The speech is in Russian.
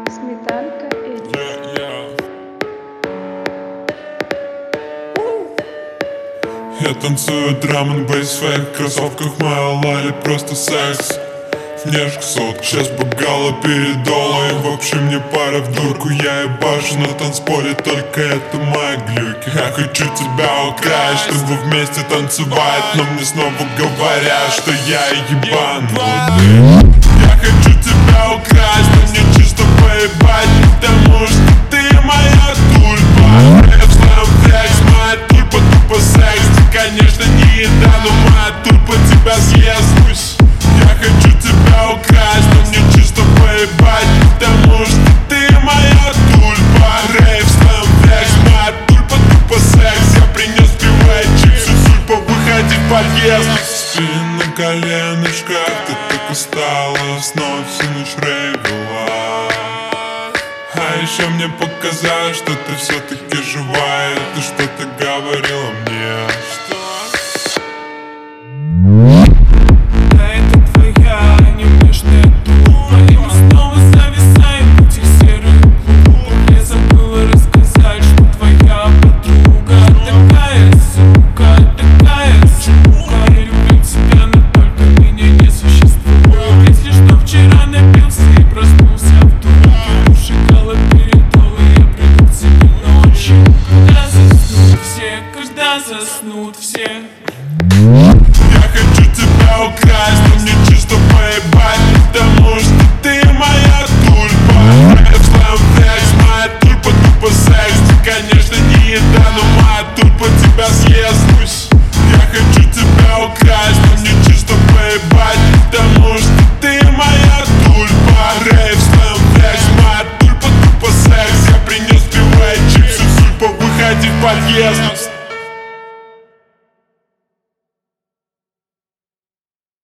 Сметанка Эдит. Я танцую драм н бейс в своих кроссовках, моя лали просто секс. Внешка сотка, сейчас бы гала передола. И вообще мне пара в дурку, я ебашу на танцполе, только это мои глюки. Я хочу тебя украсть, чтобы вместе танцевать, но мне снова говорят, что я ебанутый. Я хочу тебя украсть, но мне чисто поебать, потому что ты моя тульпа. Я в своем флекс, моя тульпа тупо секс. Ты, конечно, не еда, но моя тульпа тебя съест. Я хочу тебя украсть, но мне чисто поебать, потому что ты моя тульпа. Рейв в своем флекс, моя тульпа тупо секс. Я принес пиво и чипсы, сульпа, выходи в подъезд. Спи на коленочках, ты так устала, снова всю ночь рейвила. А еще мне показалось, что ты все-таки живая. Ты что-то говорила мне. Да, это твоя неумешная тупа. И мы снова зависаем в этих серых клубах. Я забыла рассказать, что твоя подруга такая сука, такая сука. Я люблю тебя, но только меня не существует. Если что, вчера напился и проснулся в дурке. Ушигала передол, и я приду к тебе ночью. Когда заснут все, когда заснут все. Я хочу тебя украсть, но мне чисто поебать, потому что ты моя тульпа. Я в своем флекс, моя тульпа тупо секс. Ты, конечно, не еда, но моя тульпа тебя съест. Я хочу тебя украсть, но мне чисто поебать, потому что ты моя тульпа. Рейв в своем флекс, моя тульпа тупо секс. Я принес пиво и чипсы, сульпа, выходи в подъезд.